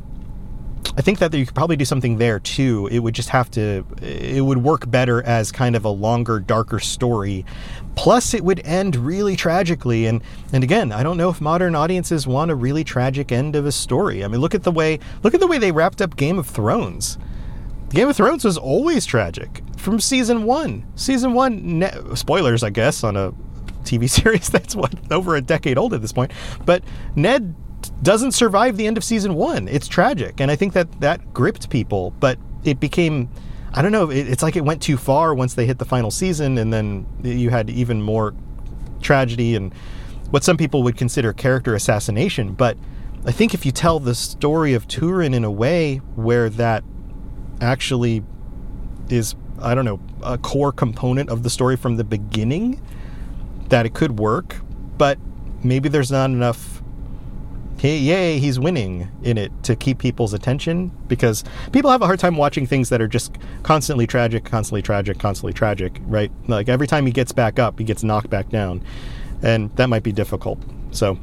I think that you could probably do something there too. It would just have to, it would work better as kind of a longer, darker story. Plus it would end really tragically. And, and again, I don't know if modern audiences want a really tragic end of a story. I mean, look at the way, look at the way they wrapped up Game of Thrones. Game of Thrones was always tragic from season one. Season one, ne- spoilers, I guess, on a T V series that's what, over a decade old at this point. But Ned doesn't survive the end of season one. It's tragic. And I think that that gripped people, but it became, I don't know, it, it's like it went too far once they hit the final season, and then you had even more tragedy and what some people would consider character assassination. But I think if you tell the story of Turin in a way where that actually is, I don't know, a core component of the story from the beginning, that it could work. But maybe there's not enough, hey, yay, he's winning in it to keep people's attention, because people have a hard time watching things that are just constantly tragic, constantly tragic, constantly tragic, right? Like every time he gets back up, he gets knocked back down, and that might be difficult. So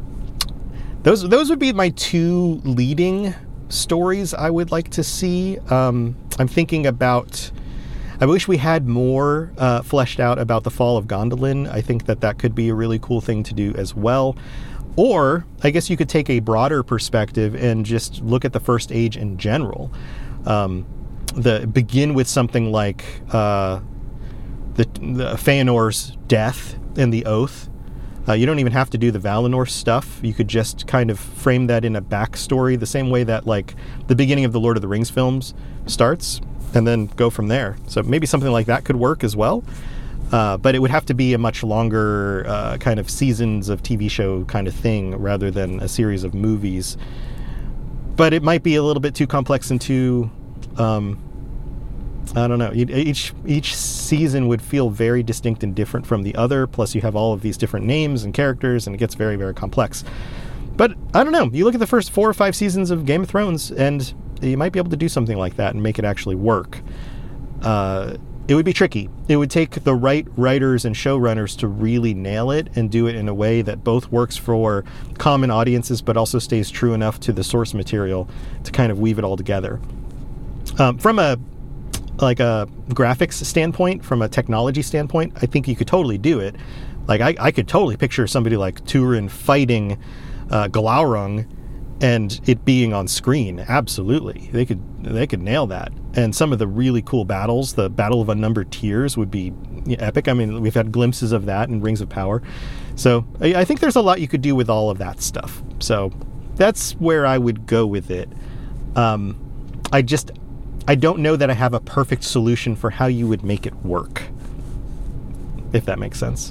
those those would be my two leading stories I would like to see. Um, I'm thinking about, I wish we had more uh, fleshed out about the fall of Gondolin. I think that that could be a really cool thing to do as well. Or I guess you could take a broader perspective and just look at the First Age in general. Um, the begin with something like uh, the, the Feanor's death and the oath. Uh, you don't even have to do the Valinor stuff. You could just kind of frame that in a backstory, the same way that like the beginning of the Lord of the Rings films starts, and then go from there. So maybe something like that could work as well. Uh, but it would have to be a much longer uh, kind of seasons of T V show kind of thing rather than a series of movies. But it might be a little bit too complex and too, um, I don't know. Each each season would feel very distinct and different from the other. Plus, you have all of these different names and characters, and it gets very, very complex. But I don't know. You look at the first four or five seasons of Game of Thrones, and you might be able to do something like that and make it actually work. Uh, it would be tricky. It would take the right writers and showrunners to really nail it and do it in a way that both works for common audiences, but also stays true enough to the source material to kind of weave it all together. Um, from a like a graphics standpoint, from a technology standpoint, I think you could totally do it. Like I, I could totally picture somebody like Turin fighting uh, Glaurung and it being on screen. Absolutely, they could they could nail that. And some of the really cool battles, the Battle of Unnumbered Tears, would be epic. I mean, we've had glimpses of that in Rings of Power. So I, I think there's a lot you could do with all of that stuff. So that's where I would go with it. Um, I just. I don't know that I have a perfect solution for how you would make it work, if that makes sense.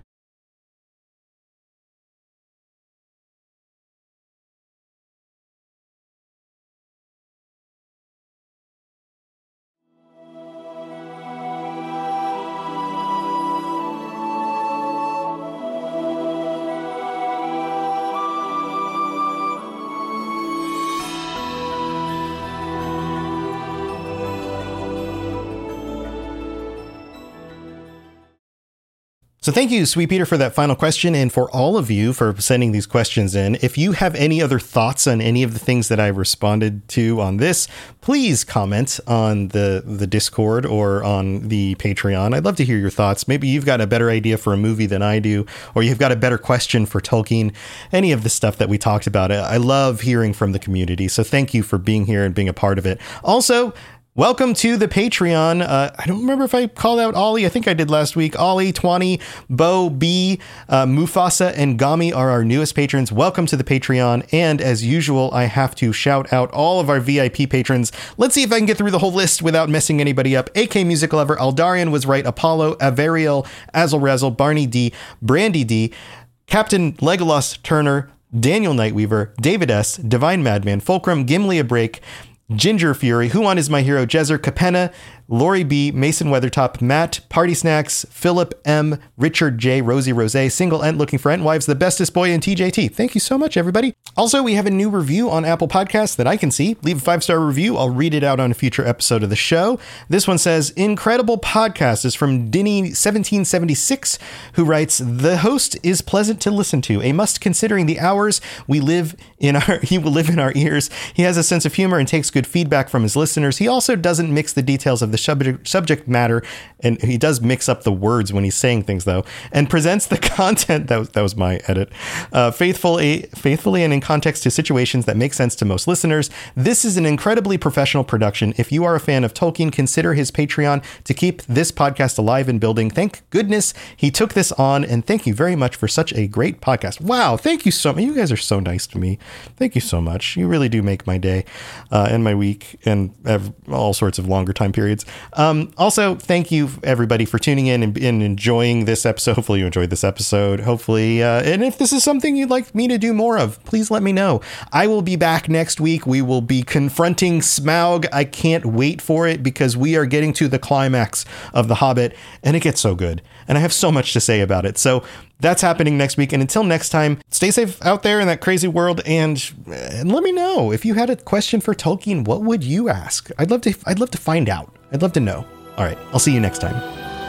So thank you, Sweet Peter, for that final question, and for all of you for sending these questions in. If you have any other thoughts on any of the things that I responded to on this, please comment on the, the Discord or on the Patreon. I'd love to hear your thoughts. Maybe you've got a better idea for a movie than I do, or you've got a better question for Tolkien, any of the stuff that we talked about. I love hearing from the community, so thank you for being here and being a part of it. Also, welcome to the Patreon. Uh, I don't remember if I called out Ollie. I think I did last week. Ollie, Twani, Bo, B, uh, Mufasa, and Gami are our newest patrons. Welcome to the Patreon. And as usual, I have to shout out all of our V I P patrons. Let's see if I can get through the whole list without messing anybody up. A K Music Lover, Aldarian was right, Apollo, Averiel, Azelrazzle, Barney D, Brandy D, Captain Legolas Turner, Daniel Nightweaver, David S, Divine Madman, Fulcrum, Gimli a Break, Ginger Fury, Huon is My Hero, Jezer, Capenna, Lori B, Mason Weathertop, Matt, Party Snacks, Philip M, Richard J, Rosie Rose, Single Ent Looking for Entwives, The Bestest Boy, and T J T. Thank you so much, everybody. Also, we have a new review on Apple Podcasts that I can see. Leave a five-star review. I'll read it out on a future episode of the show. This one says, incredible podcast, is from Dinny seventeen seventy-six, who writes, the host is pleasant to listen to, a must considering the hours we live in our, he will live in our ears. He has a sense of humor and takes good feedback from his listeners. He also doesn't mix the details of the subject, subject matter, and he does mix up the words when he's saying things, though, and presents the content, that was, that was my edit, uh, faithfully, faithfully and in context to situations that make sense to most listeners. This is an incredibly professional production. If you are a fan of Tolkien, consider his Patreon to keep this podcast alive and building. Thank goodness he took this on, and thank you very much for such a great podcast. Wow, thank you so much. You guys are so nice to me. Thank you so much. You really do make my day uh, and my week and all sorts of longer time periods. Um, also, thank you everybody for tuning in and, and enjoying this episode. Hopefully you enjoyed this episode. Hopefully, uh, and if this is something you'd like me to do more of, please let me know. I will be back next week. We will be confronting Smaug. I can't wait for it because we are getting to the climax of The Hobbit and it gets so good. And I have so much to say about it. So that's happening next week. And until next time, stay safe out there in that crazy world. And, and let me know if you had a question for Tolkien, what would you ask? I'd love to, I'd love to find out. I'd love to know. All right. I'll see you next time.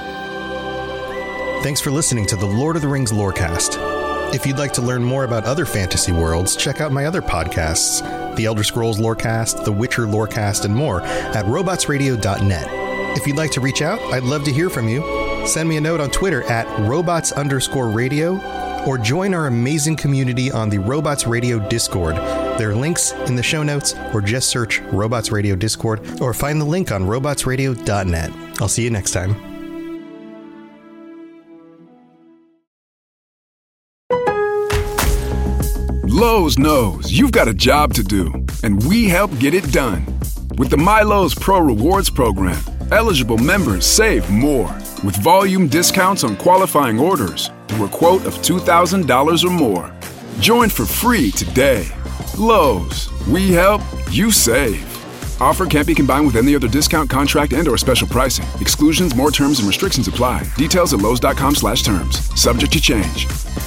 Thanks for listening to the Lord of the Rings Lorecast. If you'd like to learn more about other fantasy worlds, check out my other podcasts, The Elder Scrolls Lorecast, The Witcher Lorecast, and more at robots radio dot net. If you'd like to reach out, I'd love to hear from you. Send me a note on Twitter at robots underscore radio, or join our amazing community on the Robots Radio Discord. There are links in the show notes, or just search Robots Radio Discord, or find the link on robots radio dot net. I'll see you next time. Lowe's knows you've got a job to do, and we help get it done. With the MyLowe's Pro Rewards program, eligible members save more, with volume discounts on qualifying orders through a quote of two thousand dollars or more. Join for free today. Lowe's, we help, you save. Offer can't be combined with any other discount, contract, and or special pricing. Exclusions, more terms, and restrictions apply. Details at lowes dot com slash terms. Subject to change.